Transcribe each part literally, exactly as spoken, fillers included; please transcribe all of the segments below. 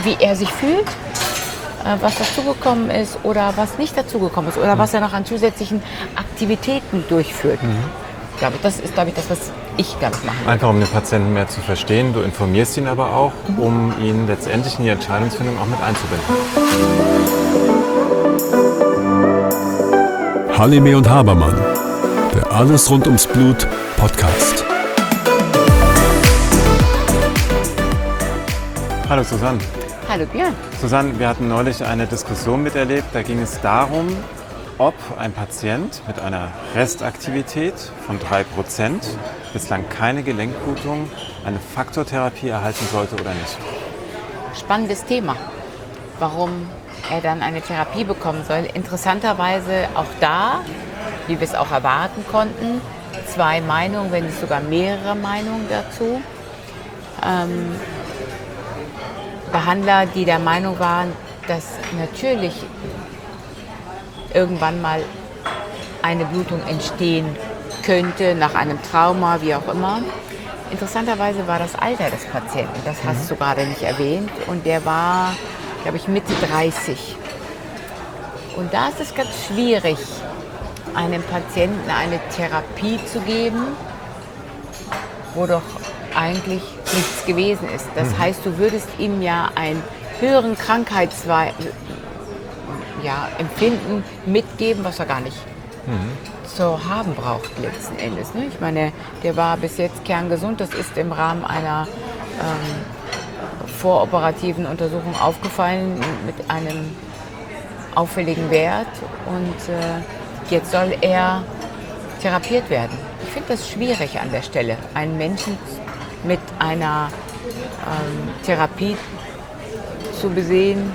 wie er sich fühlt, äh, was dazugekommen ist oder was nicht dazugekommen ist oder mhm. was er noch an zusätzlichen Aktivitäten durchführt. Mhm. Ich glaube, das ist, glaube ich, das, was ich damit machen will. Einfach um den Patienten mehr zu verstehen. Du informierst ihn aber auch, mhm. um ihn letztendlich in die Entscheidungsfindung auch mit einzubinden. Halime und Habermann, der Alles rund ums Blut Podcast. Hallo Susanne. Hallo Björn. Susanne, wir hatten neulich eine Diskussion miterlebt. Da ging es darum, ob ein Patient mit einer Restaktivität von drei Prozent bislang keine Gelenkblutung eine Faktortherapie erhalten sollte oder nicht. Spannendes Thema. Warum er dann eine Therapie bekommen soll. Interessanterweise auch da, wie wir es auch erwarten konnten, zwei Meinungen, wenn nicht sogar mehrere Meinungen dazu. Ähm, Behandler, die der Meinung waren, dass natürlich irgendwann mal eine Blutung entstehen könnte, nach einem Trauma, wie auch immer. Interessanterweise war das Alter des Patienten, das hast du gerade nicht erwähnt, und der war, glaube ich, Mitte dreißig. Und da ist es ganz schwierig, einem Patienten eine Therapie zu geben, wo doch eigentlich nichts gewesen ist. Das mhm. heißt, du würdest ihm ja einen höheren Krankheitsempfinden ja, mitgeben, was er gar nicht mhm. zu haben braucht letzten Endes. Ne? Ich meine, der war bis jetzt kerngesund. Das ist im Rahmen einer ähm, voroperativen Untersuchung aufgefallen mit einem auffälligen Wert. Und äh, jetzt soll er therapiert werden. Ich finde das schwierig an der Stelle, einen Menschen mit einer ähm, Therapie zu besehen,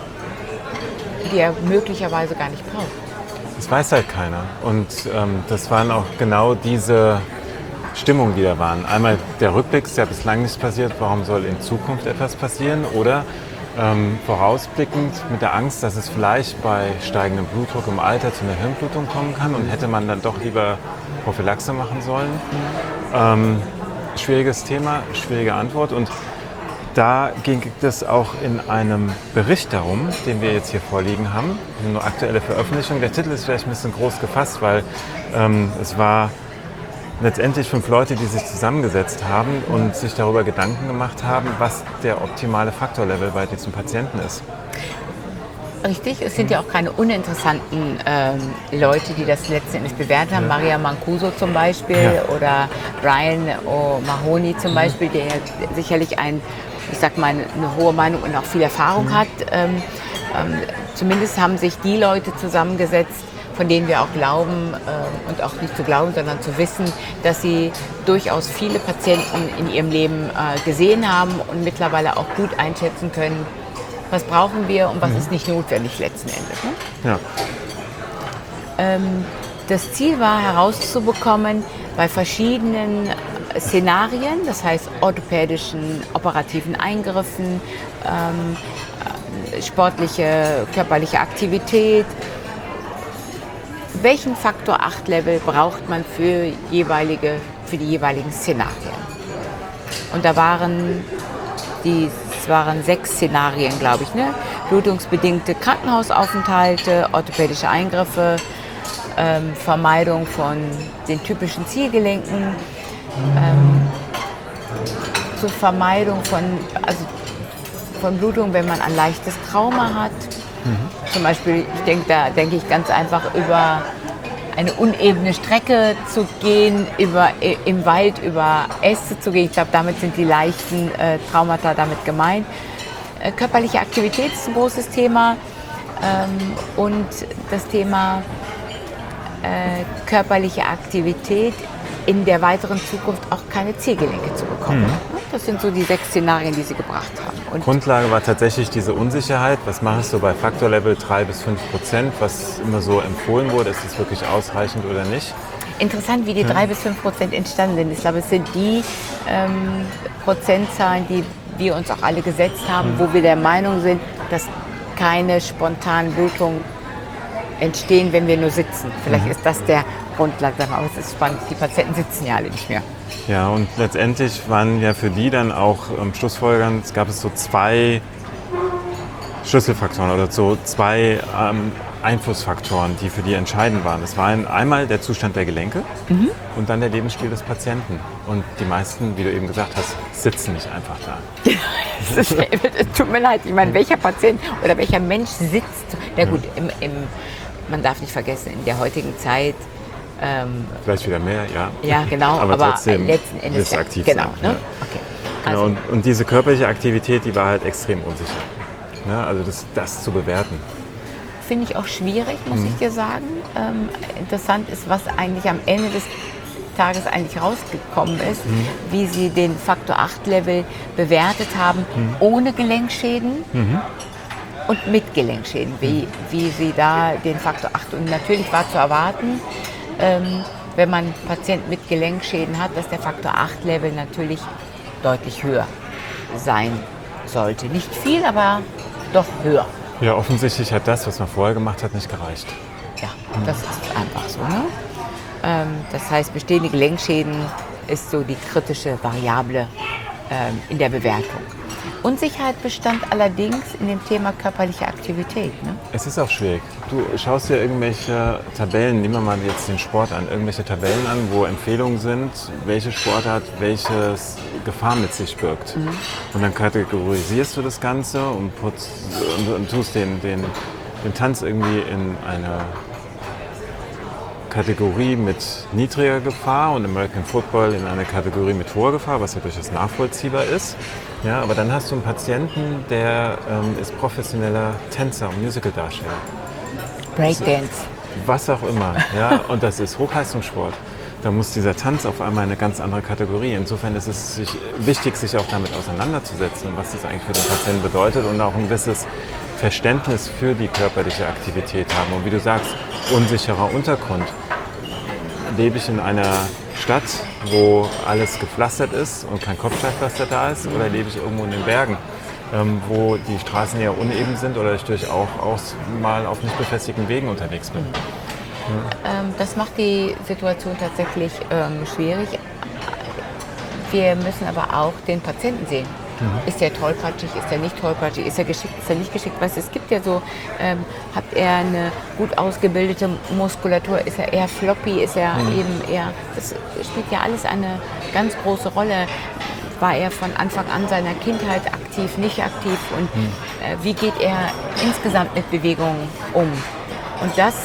die er möglicherweise gar nicht braucht. Das weiß halt keiner. Und ähm, das waren auch genau diese Stimmungen, die da waren. Einmal der Rückblick, ist ja bislang nichts passiert, warum soll in Zukunft etwas passieren? Oder ähm, vorausblickend mit der Angst, dass es vielleicht bei steigendem Blutdruck im Alter zu einer Hirnblutung kommen kann und hätte man dann doch lieber Prophylaxe machen sollen. Mhm. Ähm, schwieriges Thema, schwierige Antwort. Und da ging es auch in einem Bericht darum, den wir jetzt hier vorliegen haben, eine aktuelle Veröffentlichung. Der Titel ist vielleicht ein bisschen groß gefasst, weil ähm, es war letztendlich fünf Leute, die sich zusammengesetzt haben und sich darüber Gedanken gemacht haben, was der optimale Faktorlevel bei diesem Patienten ist. Richtig, es sind ja auch keine uninteressanten ähm, Leute, die das letztendlich bewertet haben. Ja. Maria Mancuso zum Beispiel ja. oder Brian O'Mahony zum Beispiel, der sicherlich ein, ich sag mal, eine hohe Meinung und auch viel Erfahrung mhm. hat. Ähm, ähm, zumindest haben sich die Leute zusammengesetzt, von denen wir auch glauben äh, und auch nicht zu glauben, sondern zu wissen, dass sie durchaus viele Patienten in ihrem Leben äh, gesehen haben und mittlerweile auch gut einschätzen können, was brauchen wir und was mhm. ist nicht notwendig letzten Endes. Ne? Ja. Ähm, das Ziel war herauszubekommen, bei verschiedenen Szenarien, das heißt orthopädischen, operativen Eingriffen, ähm, sportliche, körperliche Aktivität, welchen Faktor acht Level braucht man für, jeweilige, für die jeweiligen Szenarien. Und da waren die Es waren sechs Szenarien, glaube ich. Ne? Blutungsbedingte Krankenhausaufenthalte, orthopädische Eingriffe, ähm, Vermeidung von den typischen Zielgelenken, ähm, zur Vermeidung von, also von Blutung, wenn man ein leichtes Trauma hat. Mhm. Zum Beispiel, ich denke, da denke ich ganz einfach über eine unebene Strecke zu gehen, über, im Wald über Äste zu gehen. Ich glaube, damit sind die leichten äh, Traumata damit gemeint. Äh, körperliche Aktivität ist ein großes Thema ähm, und das Thema äh, körperliche Aktivität in der weiteren Zukunft auch keine Zielgelenke zu bekommen. Mhm. Das sind so die sechs Szenarien, die sie gebracht haben. Und Grundlage war tatsächlich diese Unsicherheit. Was machst du bei Faktorlevel drei bis fünf Prozent, was immer so empfohlen wurde? Ist das wirklich ausreichend oder nicht? Interessant, wie die drei bis fünf Prozent entstanden sind. Ich glaube, es sind die ähm, Prozentzahlen, die wir uns auch alle gesetzt haben, mhm. wo wir der Meinung sind, dass keine spontanen Blutungen entstehen, wenn wir nur sitzen. Vielleicht mhm. ist das der Grundlage, aber es ist spannend, die Patienten sitzen ja alle nicht mehr. Ja, und letztendlich waren ja für die dann auch ähm, schlussfolgernd, es gab es so zwei Schlüsselfaktoren oder so zwei ähm, Einflussfaktoren, die für die entscheidend waren. Es waren einmal der Zustand der Gelenke mhm. und dann der Lebensstil des Patienten. Und die meisten, wie du eben gesagt hast, sitzen nicht einfach da. Es tut mir leid, ich meine, welcher Patient oder welcher Mensch sitzt? Na gut, im, im, man darf nicht vergessen, in der heutigen Zeit ähm, vielleicht wieder mehr, ja. Ja, genau, aber, aber trotzdem letzten Endes ja, aktiv genau, sein. Ne? Ja. Okay. Genau, Also. und, und diese körperliche Aktivität, die war halt extrem unsicher. Ja, also das, das zu bewerten. Finde ich auch schwierig, muss mhm. ich dir sagen. Ähm, interessant ist, was eigentlich am Ende des Tages eigentlich rausgekommen ist, mhm. wie sie den Faktor acht Level bewertet haben, mhm. ohne Gelenkschäden mhm. und mit Gelenkschäden, wie, wie sie da den Faktor acht, und natürlich war zu erwarten, ähm, wenn man einen Patienten mit Gelenkschäden hat, dass der Faktor acht Level natürlich deutlich höher sein sollte. Nicht viel, aber doch höher. Ja, offensichtlich hat das, was man vorher gemacht hat, nicht gereicht. Ja, das ist einfach so. Ne? Ähm, das heißt, bestehende Gelenkschäden ist so die kritische Variable ähm, in der Bewertung. Unsicherheit bestand allerdings in dem Thema körperliche Aktivität. Ne? Es ist auch schwierig. Du schaust dir irgendwelche Tabellen, nehmen wir mal jetzt den Sport an, irgendwelche Tabellen an, wo Empfehlungen sind, welche Sportart welches Gefahr mit sich birgt. Mhm. Und dann kategorisierst du das Ganze und, putzt, und, und tust den, den, den Tanz irgendwie in eine Kategorie mit niedriger Gefahr und American Football in eine Kategorie mit hoher Gefahr, was ja durchaus nachvollziehbar ist. Ja, aber dann hast du einen Patienten, der ähm, ist professioneller Tänzer und Musicaldarsteller. Breakdance. Was auch immer. Ja, und das ist Hochleistungssport. Da muss dieser Tanz auf einmal eine ganz andere Kategorie. Insofern ist es sich wichtig, sich auch damit auseinanderzusetzen, was das eigentlich für den Patienten bedeutet und auch ein gewisses Verständnis für die körperliche Aktivität haben. Und wie du sagst, unsicherer Untergrund. Lebe ich in einer Stadt, wo alles gepflastert ist und kein Kopfsteinpflaster da ist, oder lebe ich irgendwo in den Bergen, ähm, wo die Straßen eher uneben sind oder ich durchaus auch mal auf nicht befestigten Wegen unterwegs bin? Ja. Ähm, das macht die Situation tatsächlich ähm, schwierig. Wir müssen aber auch den Patienten sehen. Mhm. Ist er tollpatschig, ist er nicht tollpatschig, ist er geschickt, ist er nicht geschickt? Weißt, es gibt ja so, ähm, hat er eine gut ausgebildete Muskulatur, ist er eher floppy, ist er mhm. eben eher, das spielt ja alles eine ganz große Rolle. War er von Anfang an seiner Kindheit aktiv, nicht aktiv, und mhm. äh, wie geht er insgesamt mit Bewegungen um? Und das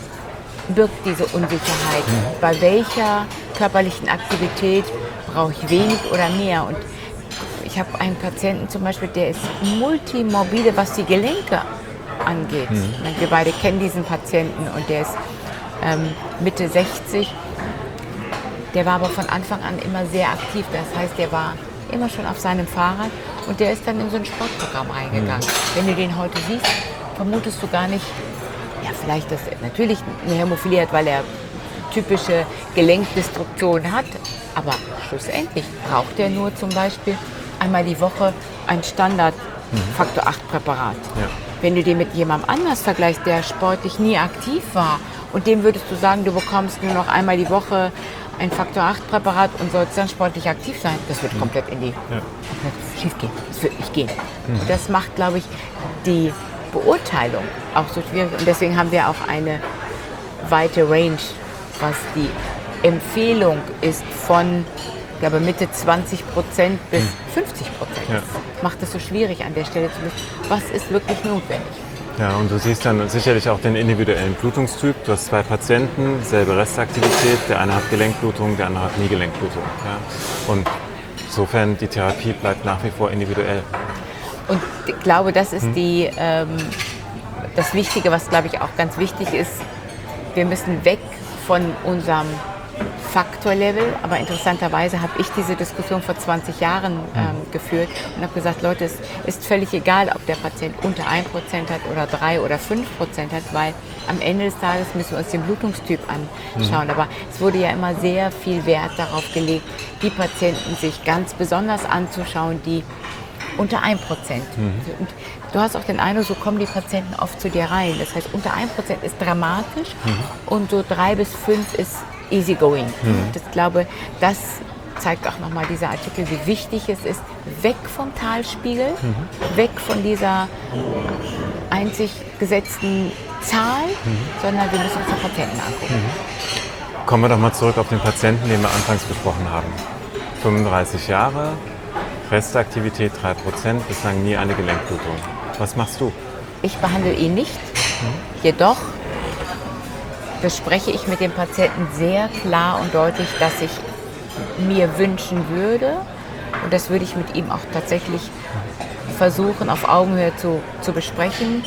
birgt diese Unsicherheit. Mhm. Bei welcher körperlichen Aktivität brauche ich wenig oder mehr? Und ich habe einen Patienten zum Beispiel, der ist multimorbide, was die Gelenke angeht. Mhm. Wir beide kennen diesen Patienten und der ist ähm, Mitte sechzig. Der war aber von Anfang an immer sehr aktiv. Das heißt, der war immer schon auf seinem Fahrrad und der ist dann in so ein Sportprogramm reingegangen. Mhm. Wenn du den heute siehst, vermutest du gar nicht, ja vielleicht, dass er natürlich eine Hämophilie hat, weil er typische Gelenkdestruktion hat. Aber schlussendlich braucht er nur zum Beispiel einmal die Woche ein Standard Faktor acht Präparat. Ja. Wenn du den mit jemandem anders vergleichst, der sportlich nie aktiv war, und dem würdest du sagen, du bekommst nur noch einmal die Woche ein Faktor acht Präparat und sollst dann sportlich aktiv sein, das wird mhm. komplett in die ja. komplett schief gehen. Das wird nicht gehen. Mhm. Und das macht, glaube ich, die Beurteilung auch so schwierig. Und deswegen haben wir auch eine weite Range, was die Empfehlung ist von, ich glaube, Mitte zwanzig Prozent bis fünfzig Prozent. Ja. Das macht es so schwierig an der Stelle zu wissen, was ist wirklich notwendig. Ja, und du siehst dann sicherlich auch den individuellen Blutungstyp. Du hast zwei Patienten, selbe Restaktivität. Der eine hat Gelenkblutung, der andere hat nie Gelenkblutung. Ja. Und insofern, die Therapie bleibt nach wie vor individuell. Und ich glaube, das ist hm. die, ähm, das Wichtige, was, glaube ich, auch ganz wichtig ist. Wir müssen weg von unserem Faktorlevel, aber interessanterweise habe ich diese Diskussion vor zwanzig Jahren ähm, geführt und habe gesagt, Leute, es ist völlig egal, ob der Patient unter ein Prozent hat oder drei oder fünf Prozent hat, weil am Ende des Tages müssen wir uns den Blutungstyp anschauen. Mhm. Aber es wurde ja immer sehr viel Wert darauf gelegt, die Patienten sich ganz besonders anzuschauen, die unter ein Prozent. Mhm. Und du hast auch den Eindruck, so kommen die Patienten oft zu dir rein. Das heißt, unter ein Prozent ist dramatisch mhm. und so drei bis fünf ist easy going. Mhm. Ich glaube, das zeigt auch nochmal dieser Artikel, wie wichtig es ist, weg vom Talspiegel, mhm. weg von dieser einzig gesetzten Zahl, mhm. sondern wir müssen uns den Patienten angucken. Mhm. Kommen wir doch mal zurück auf den Patienten, den wir anfangs besprochen haben. fünfunddreißig Jahre, Restaktivität drei Prozent, bislang nie eine Gelenkblutung. Was machst du? Ich behandle ihn nicht, mhm. jedoch bespreche ich mit dem Patienten sehr klar und deutlich, dass ich mir wünschen würde, und das würde ich mit ihm auch tatsächlich versuchen, auf Augenhöhe zu, zu besprechen,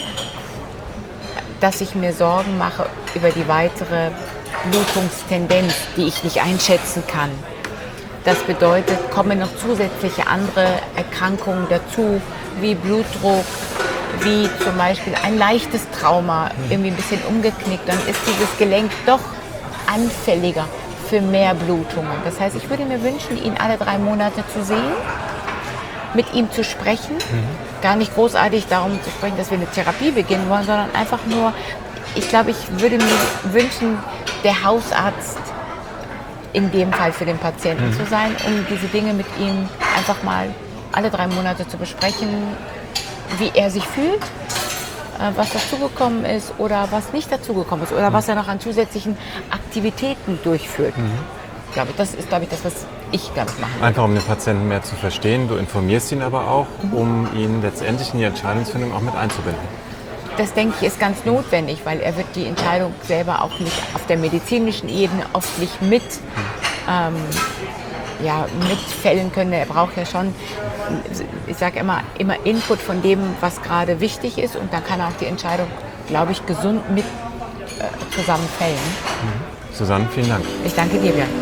dass ich mir Sorgen mache über die weitere Blutungstendenz, die ich nicht einschätzen kann. Das bedeutet, kommen noch zusätzliche andere Erkrankungen dazu, wie Blutdruck, wie zum Beispiel ein leichtes Trauma, irgendwie ein bisschen umgeknickt, dann ist dieses Gelenk doch anfälliger für mehr Blutungen. Das heißt, ich würde mir wünschen, ihn alle drei Monate zu sehen, mit ihm zu sprechen, mhm. gar nicht großartig darum zu sprechen, dass wir eine Therapie beginnen wollen, sondern einfach nur, ich glaube, ich würde mir wünschen, der Hausarzt in dem Fall für den Patienten mhm. zu sein, um diese Dinge mit ihm einfach mal alle drei Monate zu besprechen, wie er sich fühlt, was dazugekommen ist oder was nicht dazugekommen ist oder was er noch an zusätzlichen Aktivitäten durchführt. Mhm. Ich glaube, das ist, glaube ich, das, was ich, glaube ich, machen würde. Einfach um den Patienten mehr zu verstehen. Du informierst ihn aber auch, mhm. um ihn letztendlich in die Entscheidungsfindung auch mit einzubinden. Das, denke ich, ist ganz notwendig, weil er wird die Entscheidung selber auch nicht auf der medizinischen Ebene oft nicht mit, mhm. ähm, ja, mitfällen können. Er braucht ja schon, ich sage immer, immer Input von dem, was gerade wichtig ist, und dann kann er auch die Entscheidung, glaube ich, gesund mit äh, zusammen fällen. Mhm. Susanne, vielen Dank. Ich danke dir, Björn.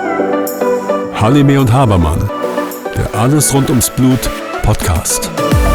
Halime und Habermann, der Alles rund ums Blut Podcast.